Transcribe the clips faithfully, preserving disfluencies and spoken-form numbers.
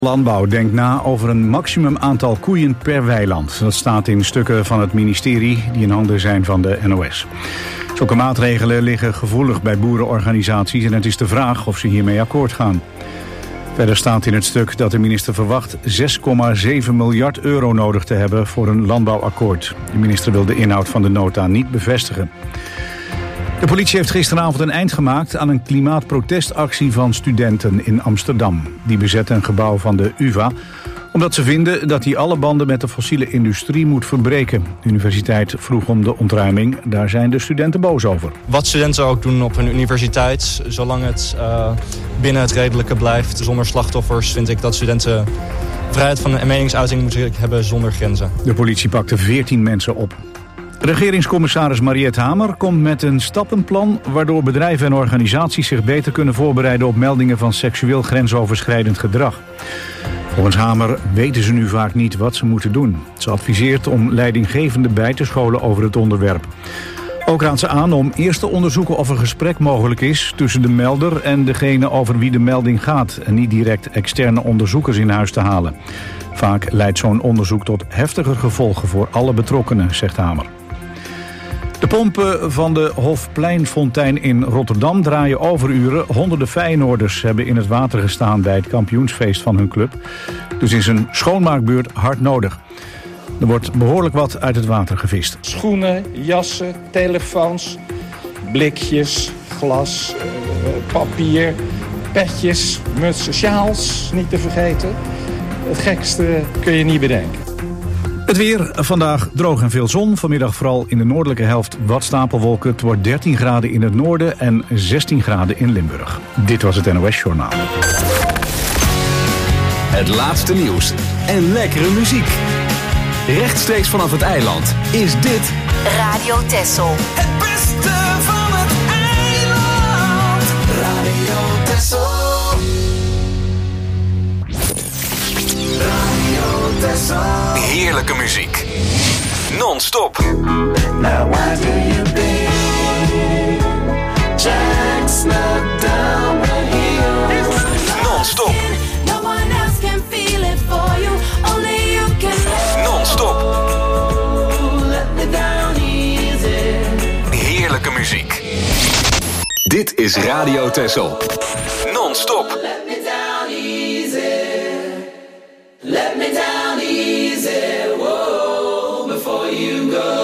Landbouw denkt na over een maximum aantal koeien per weiland. Dat staat in stukken van het ministerie die in handen zijn van de N O S. Zulke maatregelen liggen gevoelig bij boerenorganisaties en het is de vraag of ze hiermee akkoord gaan. Verder staat in het stuk dat de minister verwacht zes komma zeven miljard euro nodig te hebben voor een landbouwakkoord. De minister wil de inhoud van de nota niet bevestigen. De politie heeft gisteravond een eind gemaakt aan een klimaatprotestactie van studenten in Amsterdam. Die bezetten een gebouw van de U vA, omdat ze vinden dat hij alle banden met de fossiele industrie moet verbreken. De universiteit vroeg om de ontruiming, daar zijn de studenten boos over. Wat studenten ook doen op hun universiteit, zolang het uh, binnen het redelijke blijft, zonder slachtoffers, vind ik dat studenten vrijheid van meningsuiting moeten hebben zonder grenzen. De politie pakte veertien mensen op. Regeringscommissaris Mariette Hamer komt met een stappenplan waardoor bedrijven en organisaties zich beter kunnen voorbereiden op meldingen van seksueel grensoverschrijdend gedrag. Volgens Hamer weten ze nu vaak niet wat ze moeten doen. Ze adviseert om leidinggevenden bij te scholen over het onderwerp. Ook raadt ze aan om eerst te onderzoeken of een gesprek mogelijk is tussen de melder en degene over wie de melding gaat en niet direct externe onderzoekers in huis te halen. Vaak leidt zo'n onderzoek tot heftiger gevolgen voor alle betrokkenen, zegt Hamer. De pompen van de Hofpleinfontein in Rotterdam draaien overuren. Honderden Feyenoorders hebben in het water gestaan bij het kampioensfeest van hun club. Dus is een schoonmaakbeurt hard nodig. Er wordt behoorlijk wat uit het water gevist. Schoenen, jassen, telefoons, blikjes, glas, uh, papier, petjes, mutsen, sjaals, niet te vergeten. Het gekste kun je niet bedenken. Het weer, vandaag droog en veel zon. Vanmiddag vooral in de noordelijke helft wat stapelwolken. Het wordt dertien graden in het noorden en zestien graden in Limburg. Dit was het N O S Journaal. Het laatste nieuws en lekkere muziek. Rechtstreeks vanaf het eiland is dit Radio Texel. Het beste van het eiland. Radio Texel. Radio Texel. Heerlijke muziek. Non-stop. Now why do you think Jack snuck down the hill? Non-stop. No one else can feel it for you. Only you can. Non-stop. Let me down easy. Heerlijke muziek. Dit is Radio Texel. Non-stop. Let me down easy. Let me down easy. Whoa, before you go.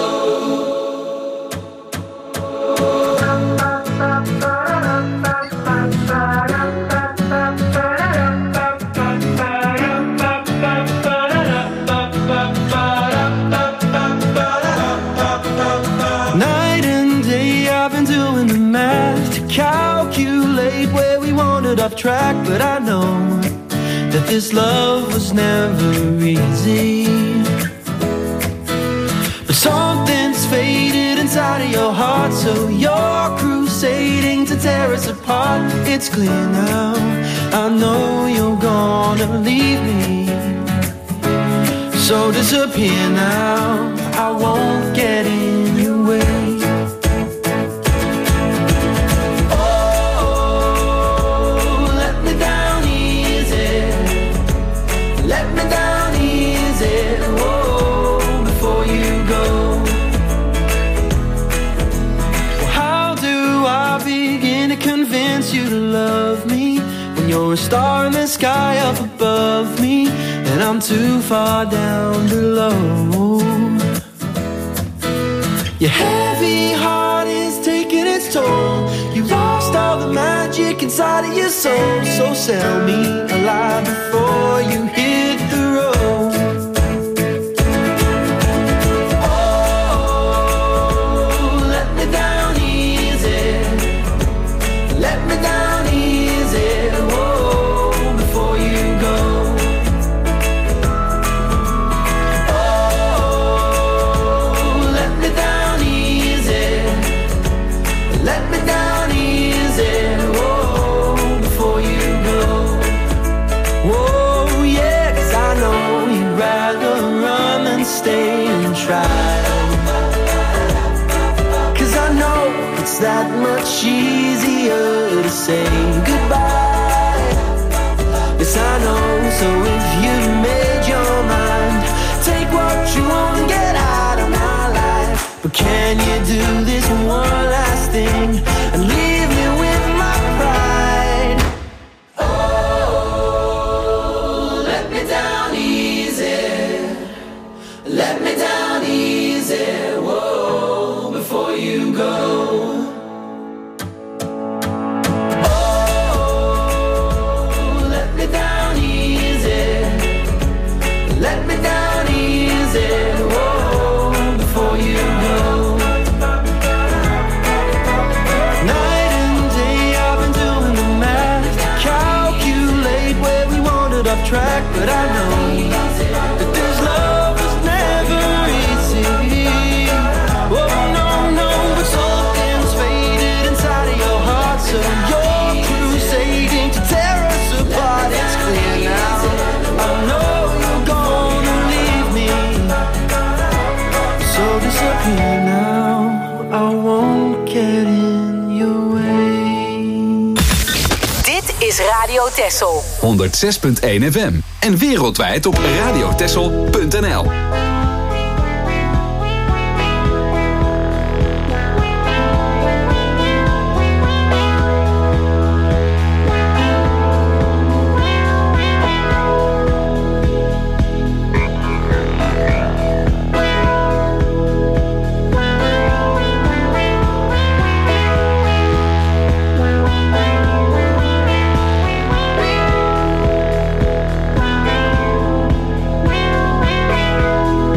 Night and day I've been doing the math to calculate where we wandered off track, but I know that this love was never easy. But something's faded inside of your heart, so you're crusading to tear us apart. It's clear now, I know you're gonna leave me. So disappear now, I won't get in your way. You're a star in the sky up above me, and I'm too far down below. Your heavy heart is taking its toll. You lost all the magic inside of your soul. So sell me alive before you hit the road. Oh, let me down easy. Let me down easy. Whoa, before you go. Oh, let me down easy. Let me down easy. Whoa, before you go. Whoa, yeah, 'cause I know you'd rather run than stay and try. 'Cause I know it's that much easier to say goodbye. Yes, I know, so can you do this one last thing and leave me with my pride? Oh, let me down easy. Let me down easy. Whoa, before you go. Track, but I know that this love was never easy. Oh no, no, but something's faded inside of your heart, so you're crusading to tear us apart. It's clear now, I know you're gonna leave me, so disappear now. I won't get in your way. Dit is Radio Texel. honderd zes punt één F M en wereldwijd op radiotexel punt n l. Oh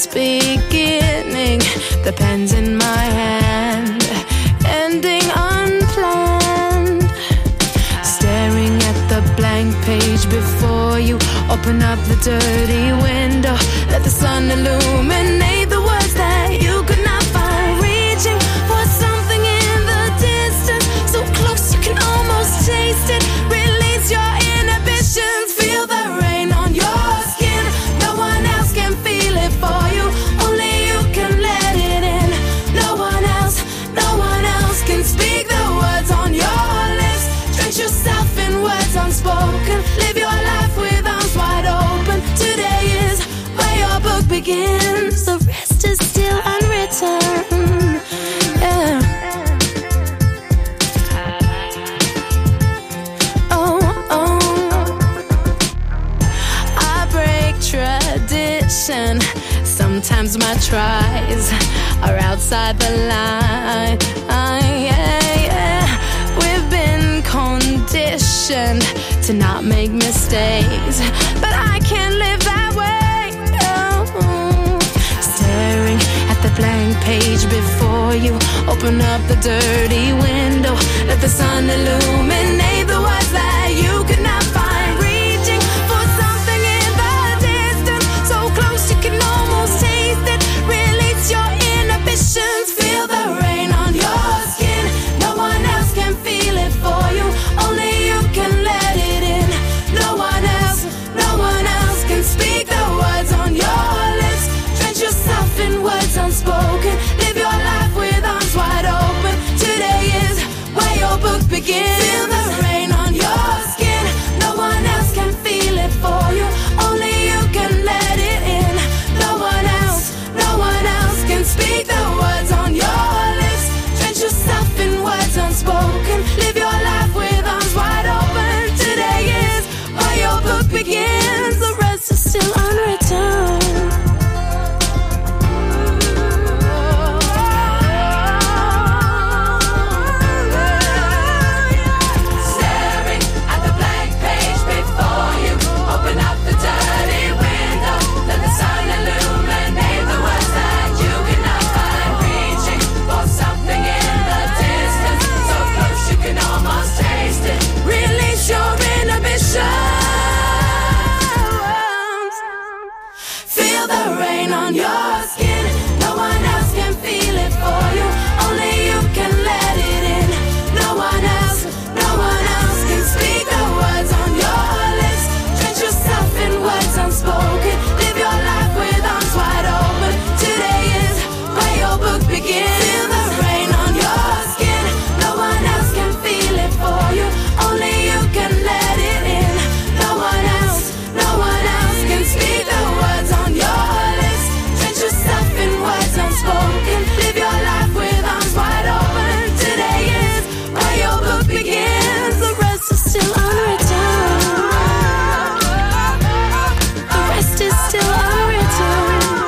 beginning. The pen's in my hand, ending unplanned. Staring at the blank page before you. Open up the dirty window. Let the sun illuminate the words that you could not find. Reaching for something in the distance, so close you can almost taste it. Release your inhibitions. Feel the rain on your skin. No one else can feel it for you. Only you can let it in. No one else, no one else can speak the words on your lips. Drench yourself in words unspoken. Live your life with arms wide open. Today is where your book begins. The rest is still unwritten. Yeah. Oh, oh. I break tradition. Sometimes my tries are outside the line. Yeah, yeah. We've been conditioned to not make mistakes, but I can't live that way. Oh. Staring at the blank page before you. Open up the dirty window. Let the sun illuminate the words that you could not find. Reaching for something in the distance, so close you can almost taste it. Release your inhibitions. Feel the rain on your skin. No one else can feel it for you. Only you can let it in. No one else, no one else can speak the words on your lips. Drench yourself in words unspoken. Live your life with arms wide open. Today is where your book begins. Feel the rain on your skin. No one else can feel it for you. Only you can let it in. No one else, no one else can speak the words on your lips. Drench yourself in words unspoken. Live your life with arms wide open. Today is where your book begins. The rest is still unwritten. Staring at the blank page before you. Open up the dirty window. Let the sun illuminate the words that you cannot find. Reaching for something in the distance, so close you can almost taste it. Release your inhibitions. Feel the rain on your skin. No one else can feel it for you. Only you can let it in. No one else, no one else can speak the words on your lips. Drench yourself in words unspoken. Live your life with arms wide open. Today is where your book begins. Feel the rain on your skin. No one else can feel it for you. Only you can let it in. No one else, no one else can speak the words on your lips. Drench yourself in words unspoken. Live your life with arms wide open. Today is where your book begins. The rest is still unwritten. The rest is still unwritten.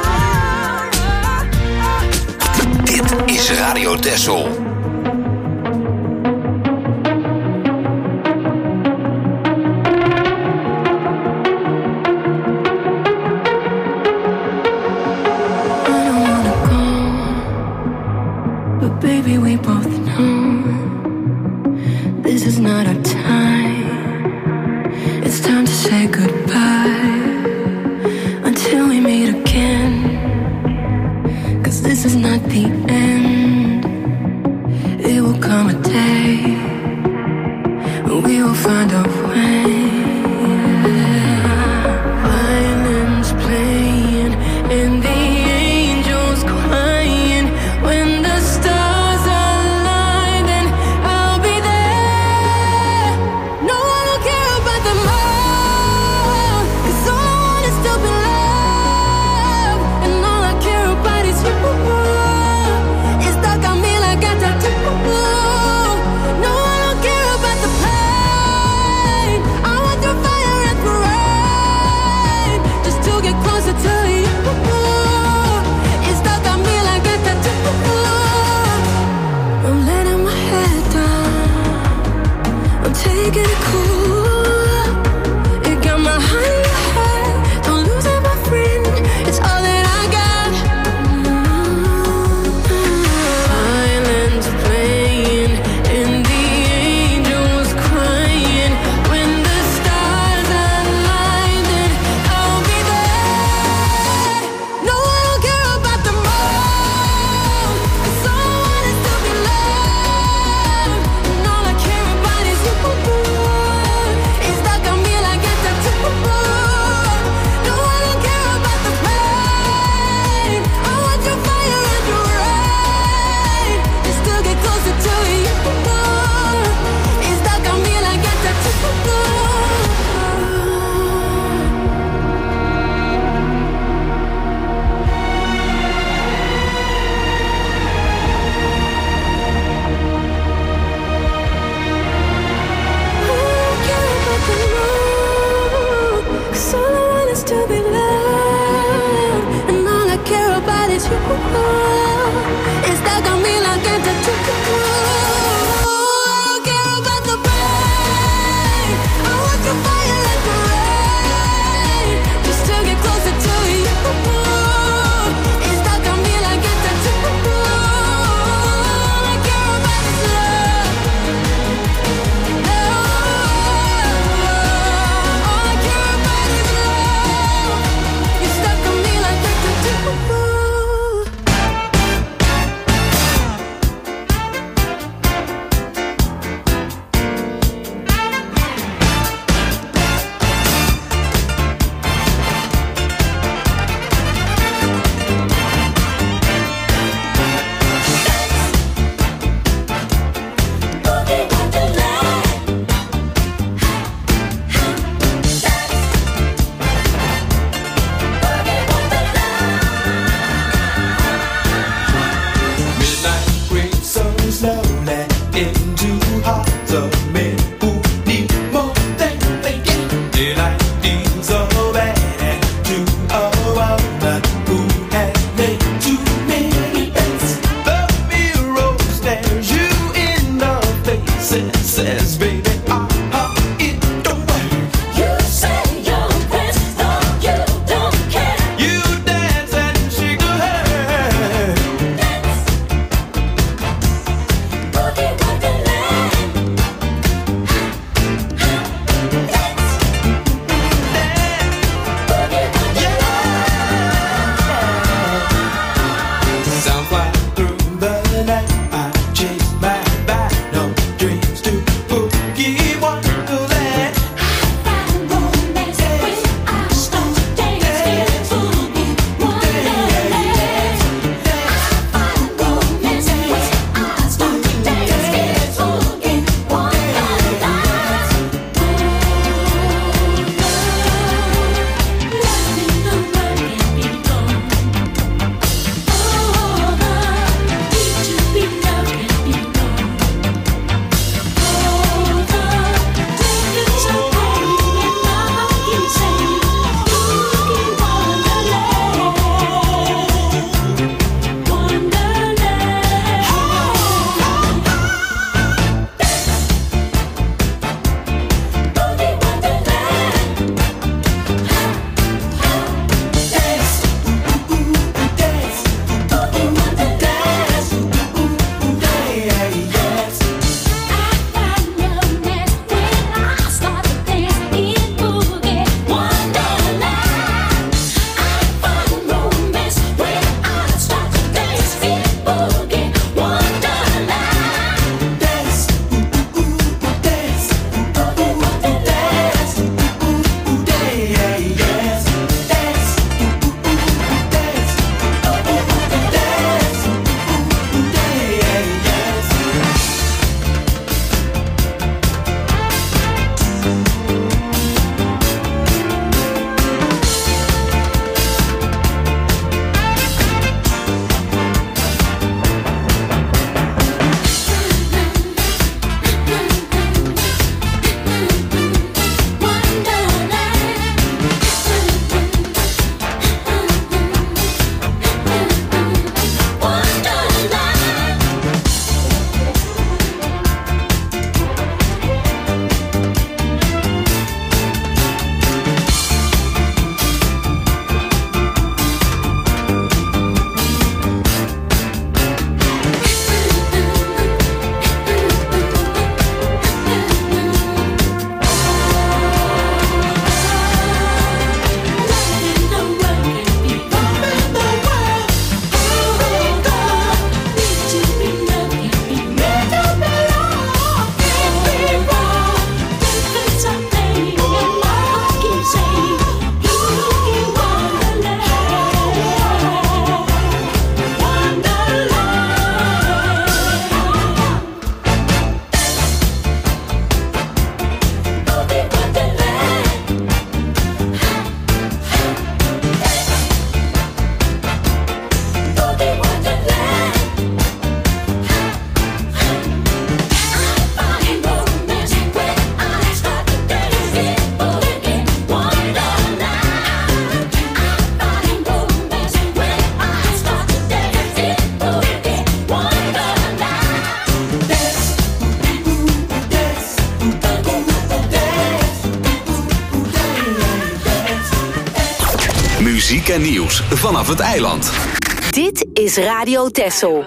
Dit is Radio Texel. But baby, we both know this is not our time. It's time to say goodbye until we meet again. 'Cause this is not the end. Muziek en nieuws vanaf het eiland. Dit is Radio Texel.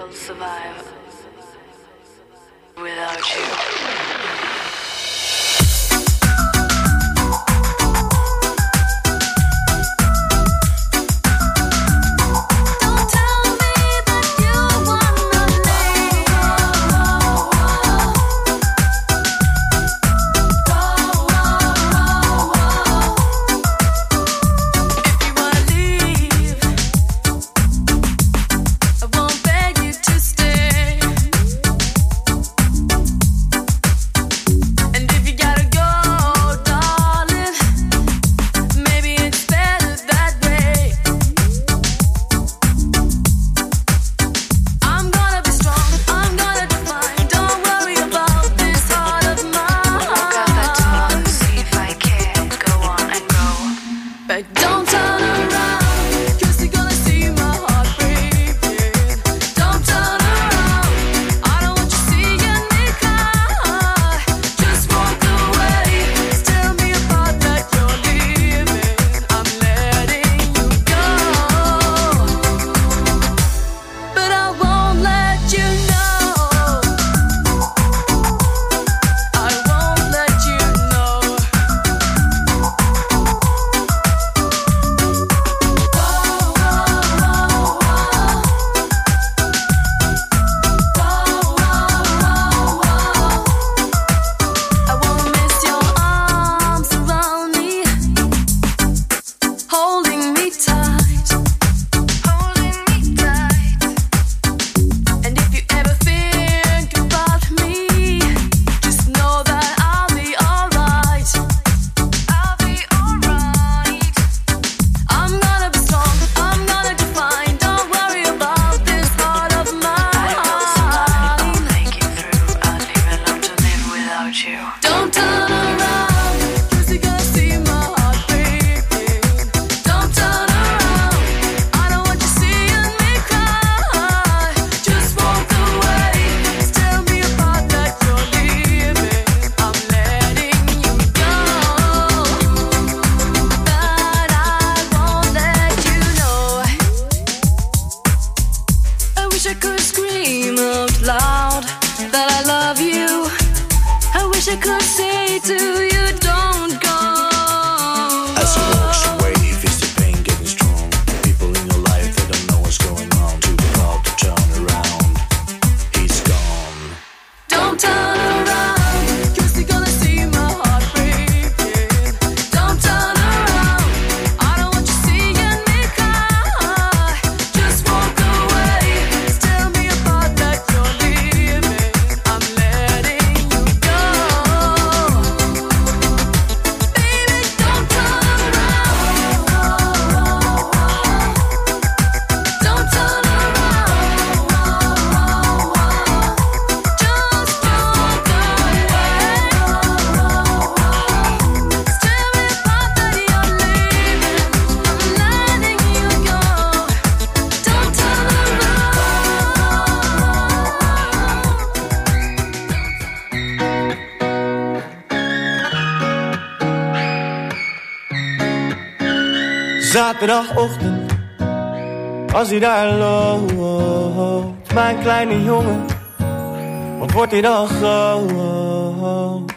Zaterdagochtend, als hij daar loopt, mijn kleine jongen, wat wordt hij dan groot?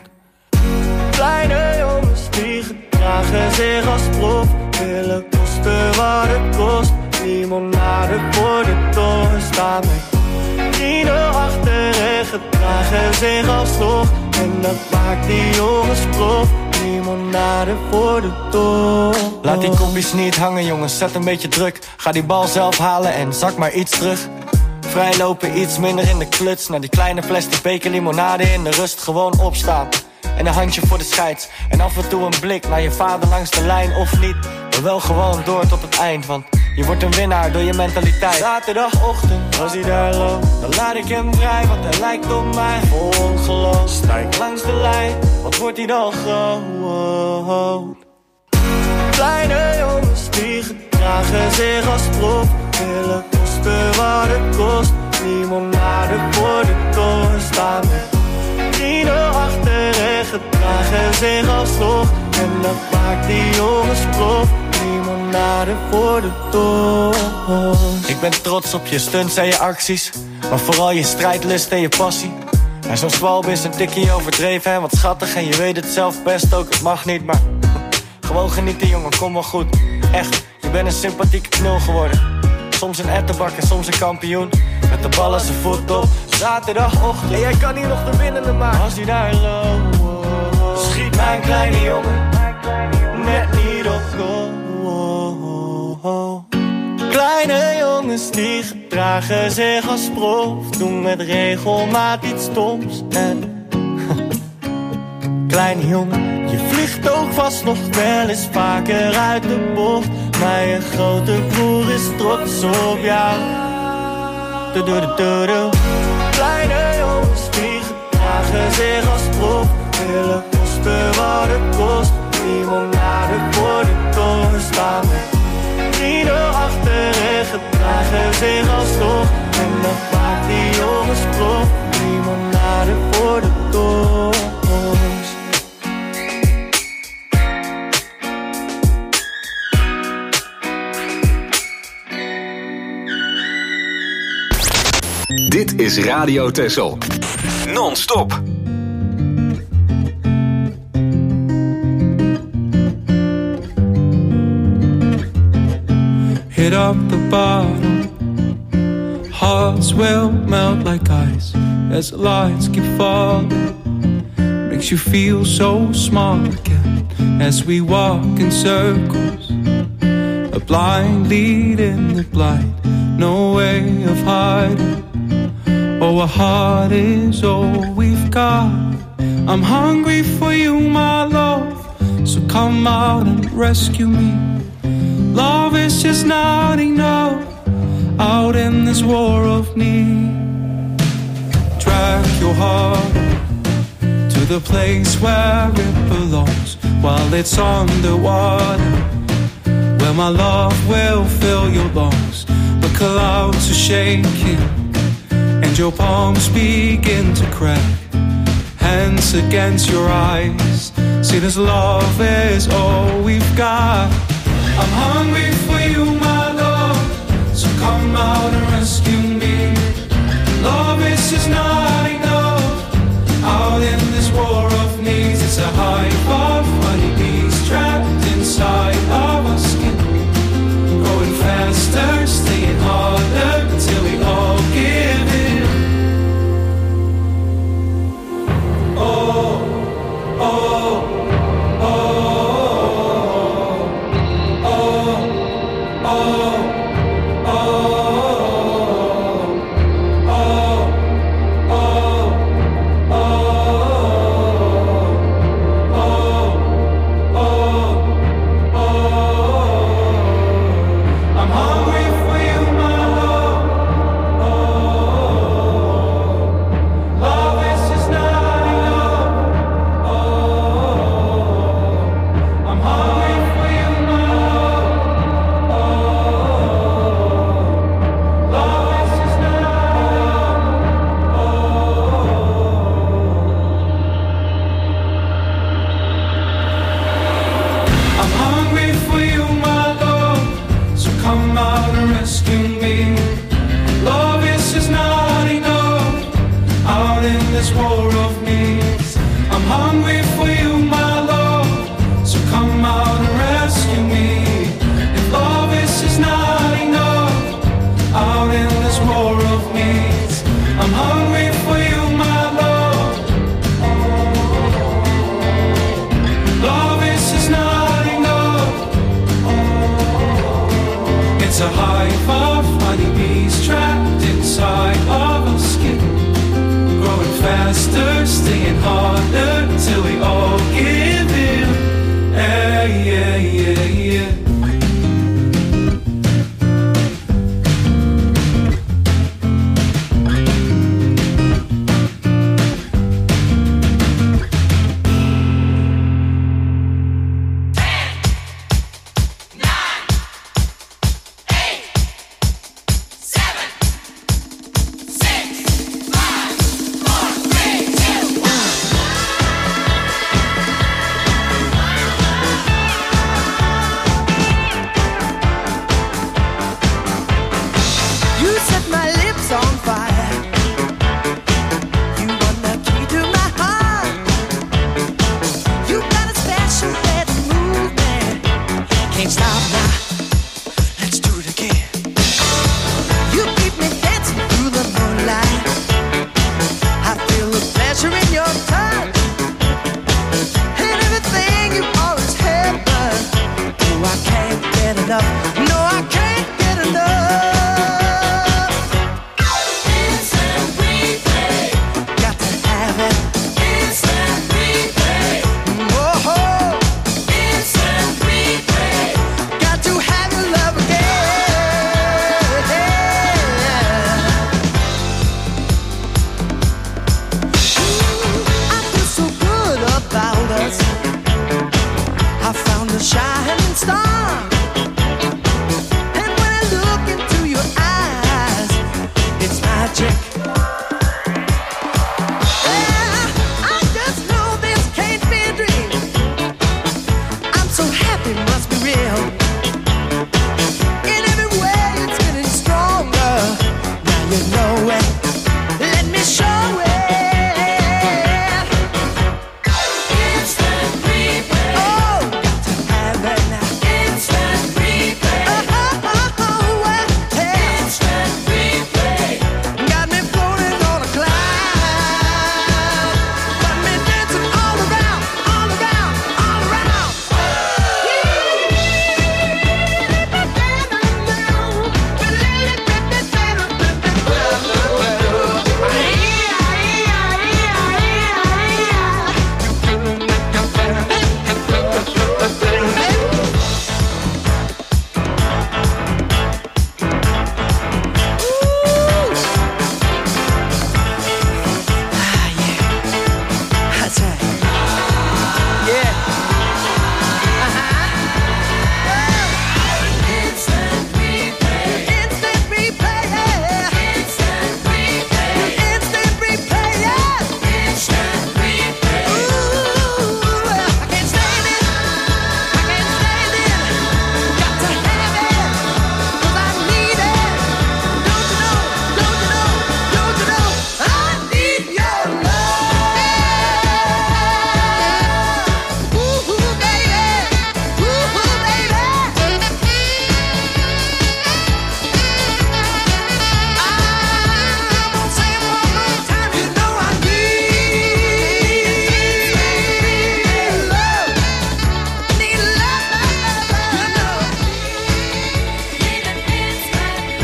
Kleine jongens die gedragen zich als prof, willen kosten wat het kost. Limonade voor de toren, staan met vrienden achter en gedragen zich als toch. En dat maakt die jongens prof. Limonade voor de top. Laat die kopjes niet hangen jongens, zet een beetje druk. Ga die bal zelf halen en zak maar iets terug. Vrijlopen iets minder in de kluts. Naar die kleine plastic beker limonade in de rust. Gewoon opstaan en een handje voor de scheids. En af en toe een blik naar je vader langs de lijn of niet. Maar wel gewoon door tot het eind, want je wordt een winnaar door je mentaliteit. Zaterdagochtend, als hij daar loopt, dan laat ik hem vrij, want hij lijkt op mij. Vol ongeloof, stijg langs de lijn, wat wordt hij dan groot? Kleine jongens die gedragen zich als prof, willen kosten wat het kost. Limonade voor de toren, staan met vrienden achter en gedragen zich als toch. En dat maakt die jongens prof. Limonade limonade voor de toast. Ik ben trots op je stunts en je acties, maar vooral je strijdlust en je passie. En zo'n zwalb is een tikkie overdreven en wat schattig. En je weet het zelf best ook, het mag niet, maar gewoon genieten jongen, kom wel goed. Echt, je bent een sympathieke knul geworden. Soms een ettenbak en soms een kampioen. Met de bal als zijn voet op zaterdagochtend. En jij kan hier nog de winnende maken. Als hij daar loopt, schiet mijn kleine jongen net niet op goal. Kleine jongens die gedragen zich als prof, doen met regelmaat iets stoms. En kleine jongen, je vliegt ook vast nog wel eens vaker uit de bocht. Maar je grote broer is trots op jou. Du -du -du -du -du. Kleine jongens die gedragen zich als prof, willen kosten wat het kost. Limonade voor de toren staan met vrienden achter en gedragen zich als toch. En dat maakt die jongens prof. Limonade voor de toren. Dit is Radio Texel. Non-stop. Hit up the bottom, hearts will melt like ice as the lights keep falling. Makes you feel so small again as we walk in circles. A blind lead in the blind, no way of hiding. Oh, a heart is all we've got. I'm hungry for you, my love, so come out and rescue me. Love is just not enough out in this war of need. Drag your heart to the place where it belongs while it's underwater, where my love will fill your lungs. The clouds are shaking and your palms begin to crack. Hands against your eyes, see this love is all we've got. I'm hungry for you, my love, so come out and rescue me. Love is just not enough out in this war of needs. It's a hive of honeybees trapped inside of our skin, growing faster, staying harder until we all give in. Oh, oh, oh.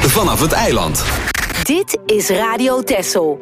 vanaf het eiland. Dit is Radio Texel.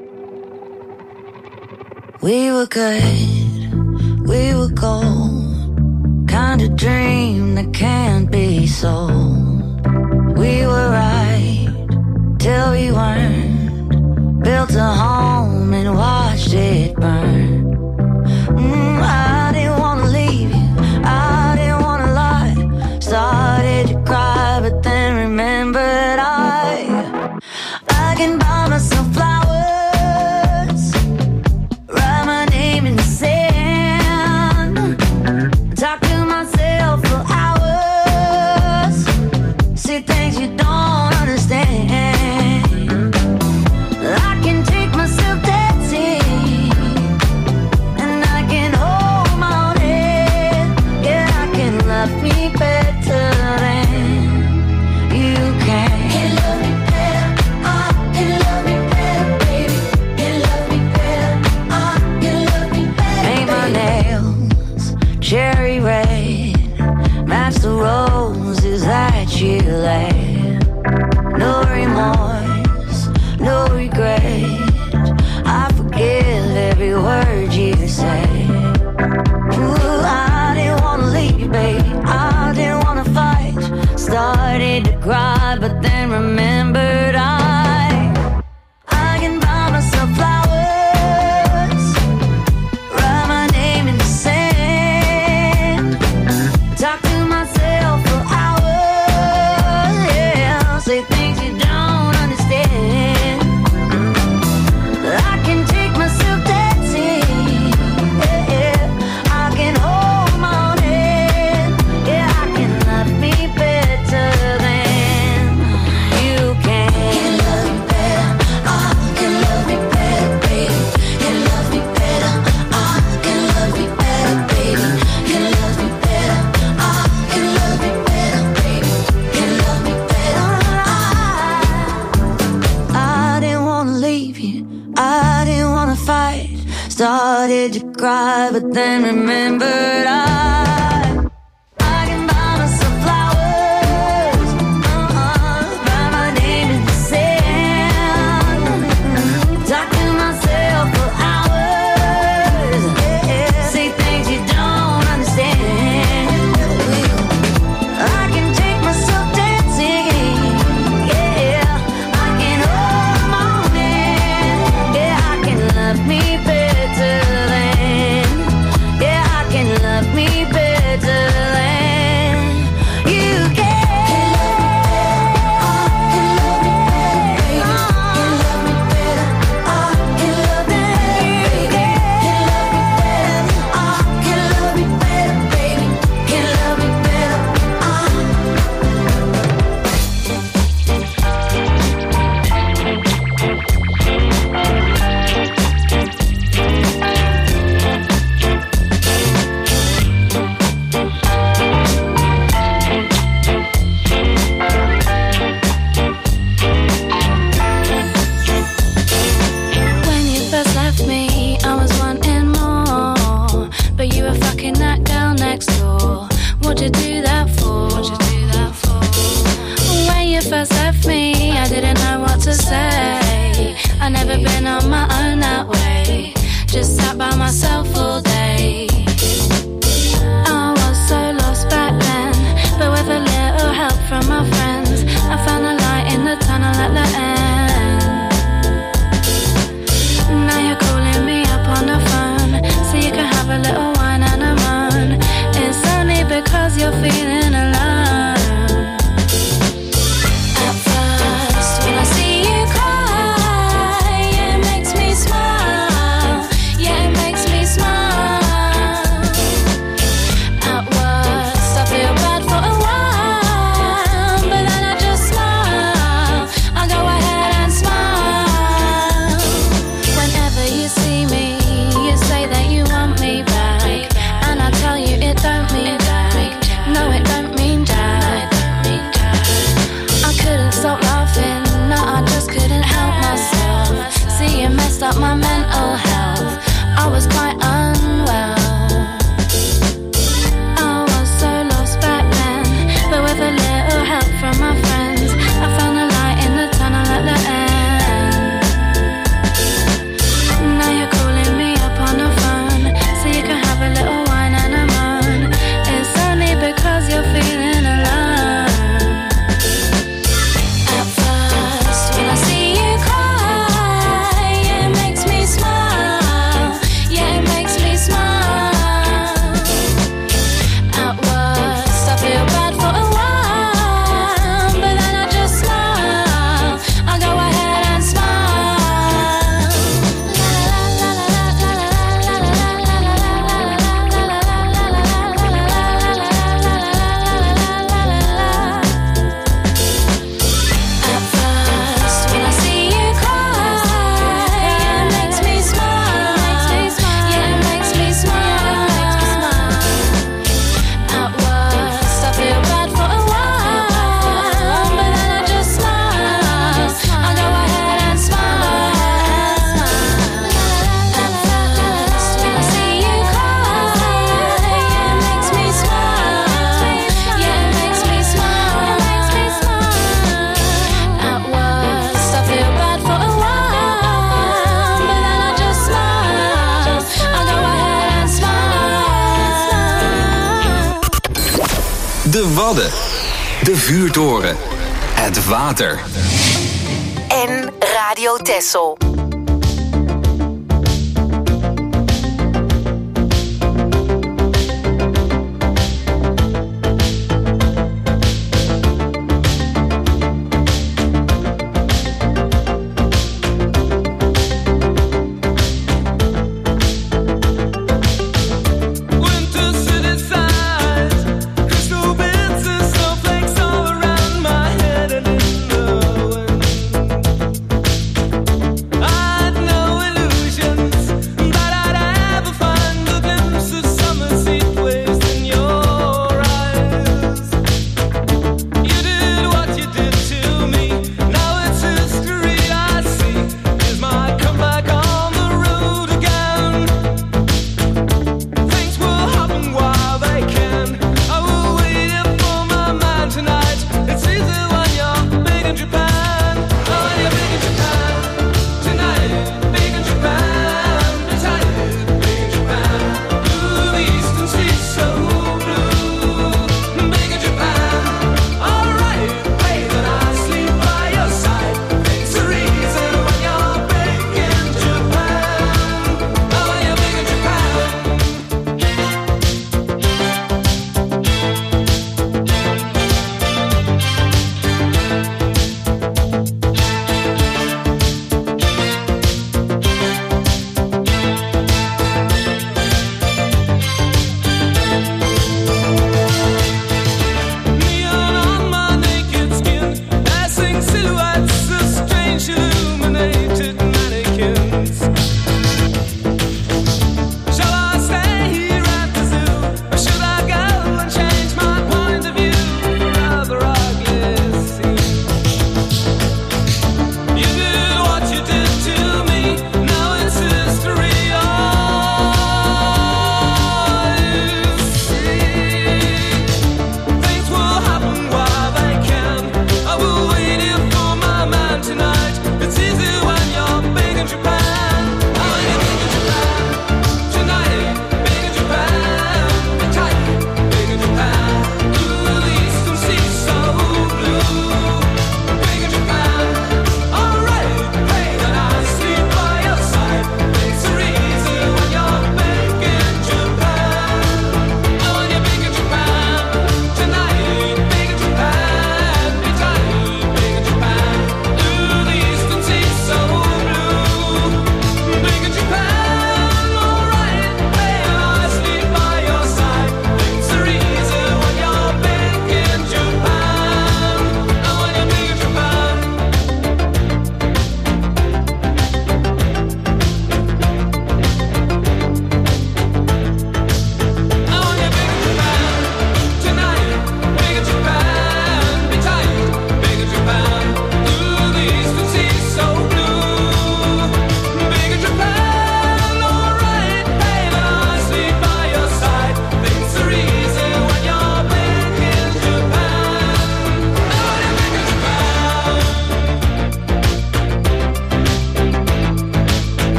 We were good, we were gold. Kind of dream that can't be sold. We were right till we weren't. Built a home and watched it burn. Mm, I didn't wanna leave you, I didn't wanna lie. Started to cry, but then remembered I I can buy myself flowers, write my name in the sand, talk to myself for hours, see things you don't understand. I can take myself dancing, and I can hold my own head. Yeah, I can love me better than you can. Can love me better, I can love me better, baby. Can love me better, I can love me better. Paint my nails cherry red, match the roses that you laid. No remorse, no regret. I forgive every word you say. Ooh, I didn't wanna leave you, babe. I didn't wanna fight. Started to cry, but then remembered I I can buy myself flowers, write my name in the sand, talk to myself for hours, yeah, say things you don't understand. I can take myself dancing, yeah, yeah. I can hold my own head, yeah, I can love me better than you can. Can love me better, I can love me better, baby. Can love me better, I can love me better, baby. Can love me better, I can love me better, baby. Can love me better, I I didn't wanna leave you, I didn't wanna fight. Started to cry, but then remembered I I can buy myself flowers, uh-uh, write my name in the sand, talk to myself for hours, yeah, say things you don't understand. I can take myself dancing, yeah, I can hold my own hand, yeah, I can love me better than, yeah, I can love me better than you can. Can love me better, I can love me better, I can love me better, baby. Can love me better, I can love me When you first left me, I was wanting more, but you were fucking that girl next door. What'd you do that for? What'd you do that for? When you first left me, I didn't know what to say. I never been on my own that way. Just sat by myself all day. I was so lost back then, but with a little help from my friends, I found a light in the tunnel at the end. Now you're calling me up on the phone, so you can have a little wine and a moan. It's only because you're feeling alone. At first, when I see you cry, it makes me smile. Yeah, it makes me smile. Wadden. De vuurtoren. Het water. En Radio Texel. I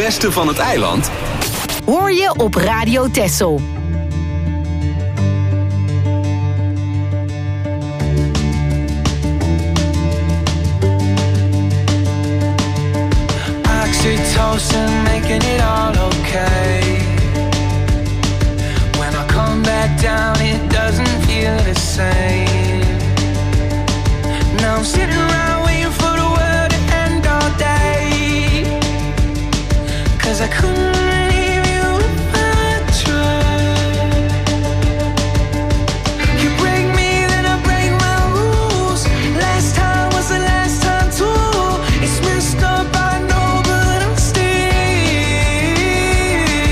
beste van het eiland Hoor je op Radio Texel. Oxytocin making it all okay. When I come back down it doesn't feel the same. Now I'm sitting around waiting for the world to end all day. Cause I couldn't leave you if I tried. You break me then I break my rules. Last time was the last time too. It's messed up I know but I'm still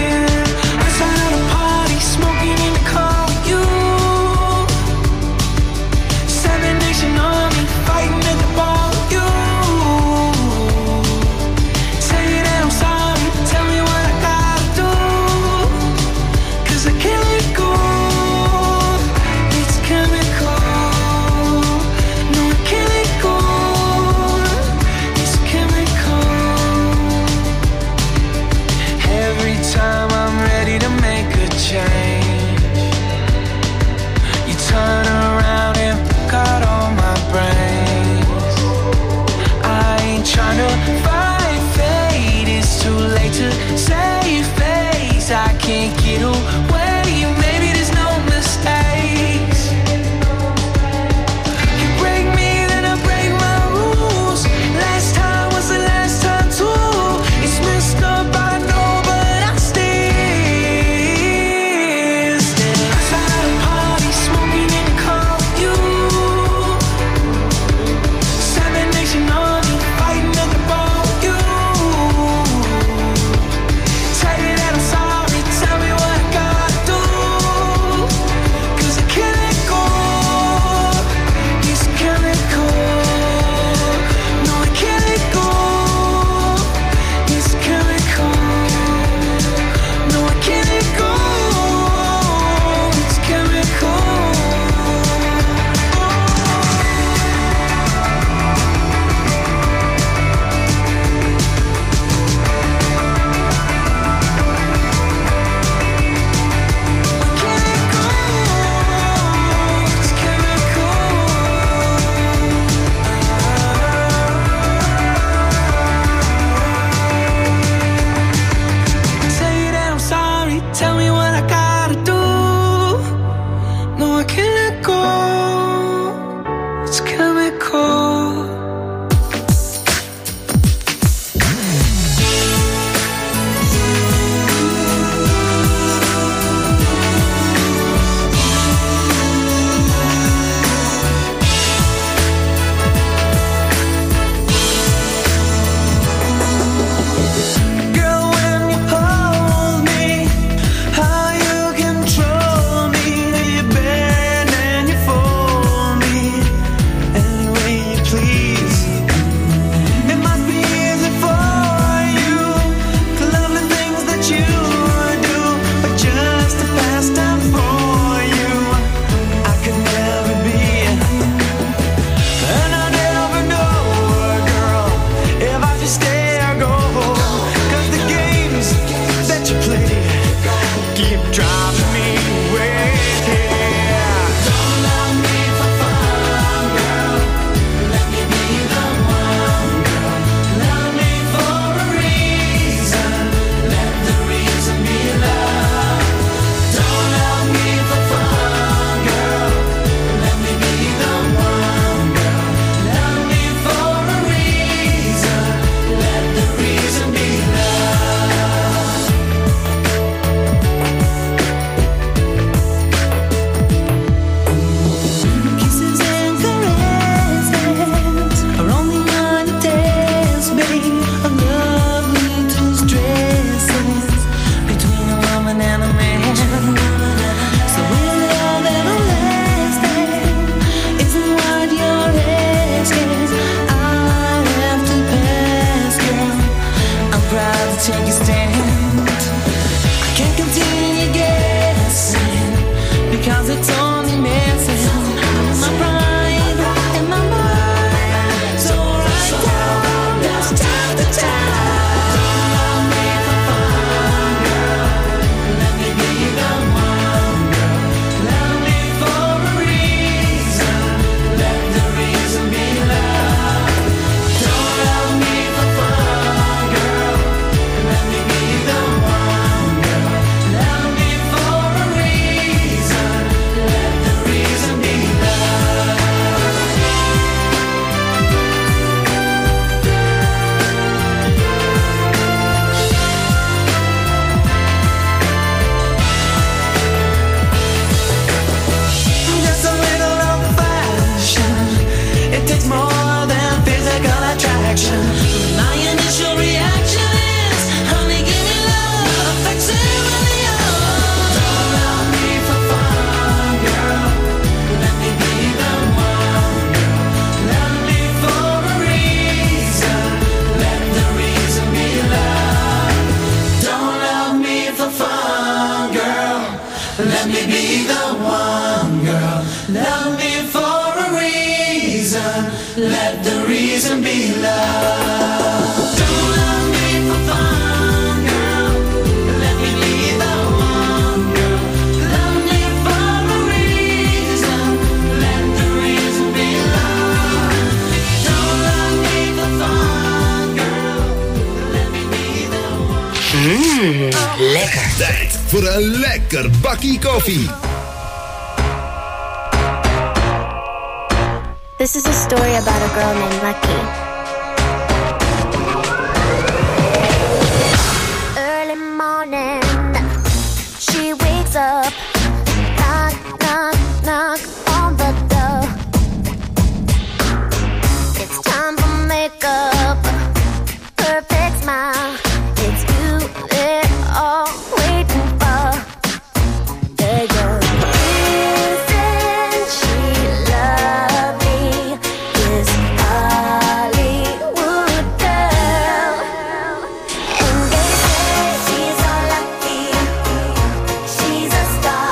Let me be the one, girl. Love me for a reason. Let the reason be love. Don't love me for fun, girl. Let me be the one, girl. Love me for a reason. Let the reason be love. Don't love me for fun, girl. Let me be the one. Mmm, lekker. Tijd voor een lekker bakkie koffie. This is a story about a girl named Lucky. Early morning, she wakes up, knock, knock, knock on the door. It's time for makeup, perfect smile. It's you they're all waiting for. There you go. Isn't she lovely? This Hollywood girl. And they say she's all lucky. She's a star.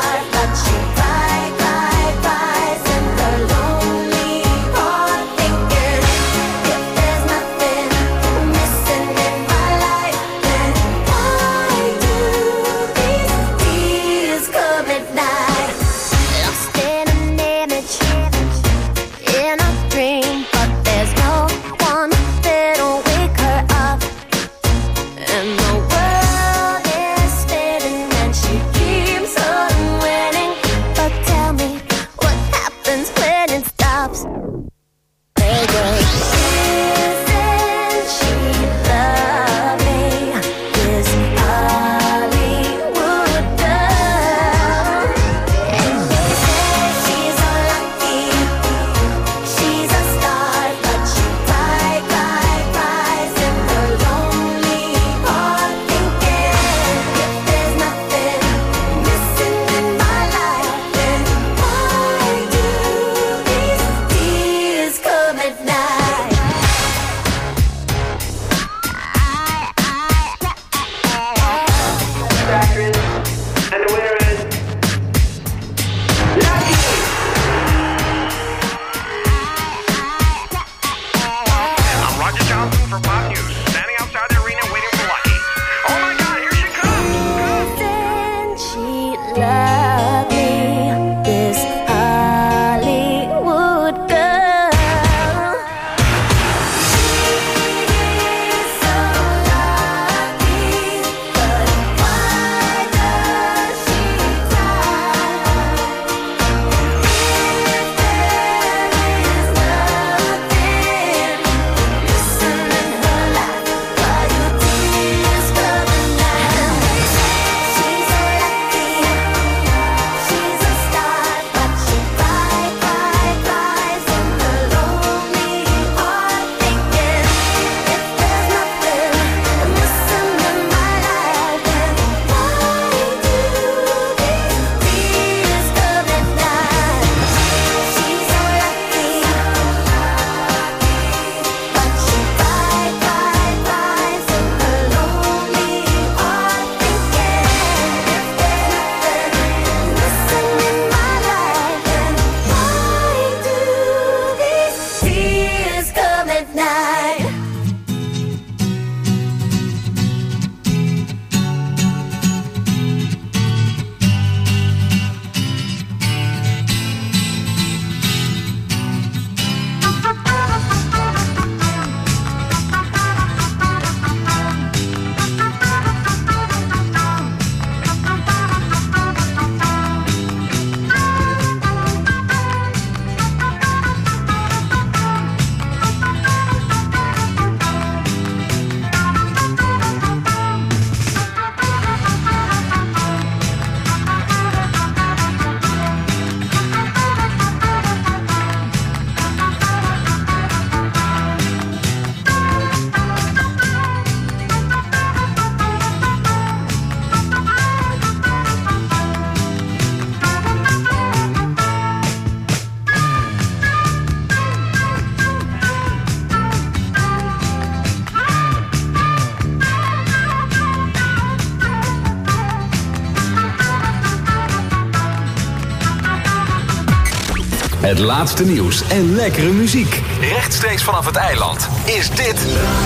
Het laatste nieuws en lekkere muziek. Rechtstreeks vanaf het eiland is dit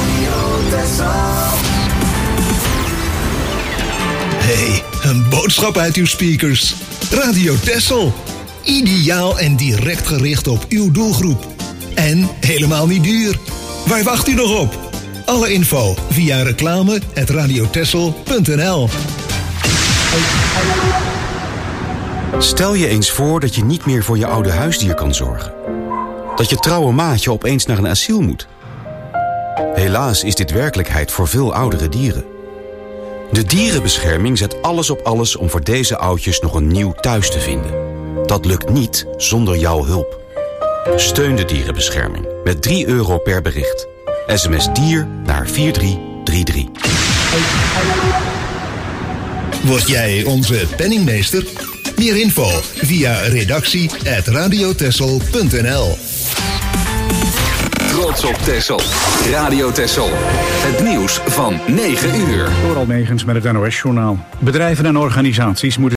Hey, een boodschap uit uw speakers. Radio Texel. Ideaal en direct gericht op uw doelgroep. En helemaal niet duur. Waar wacht u nog op? Alle info via reclame at radiotexel punt n l. Stel je eens voor dat je niet meer voor je oude huisdier kan zorgen. Dat je trouwe maatje opeens naar een asiel moet. Helaas is dit werkelijkheid voor veel oudere dieren. De dierenbescherming zet alles op alles om voor deze oudjes nog een nieuw thuis te vinden. Dat lukt niet zonder jouw hulp. Steun de dierenbescherming met drie euro per bericht. S M S dier naar vier drie drie drie. Word jij onze penningmeester? Meer info via redactie at radiotexel punt n l. Trots op Texel. Radio Texel. Het nieuws van negen uur. Door Almegens met het N O S-journaal. Bedrijven en organisaties moeten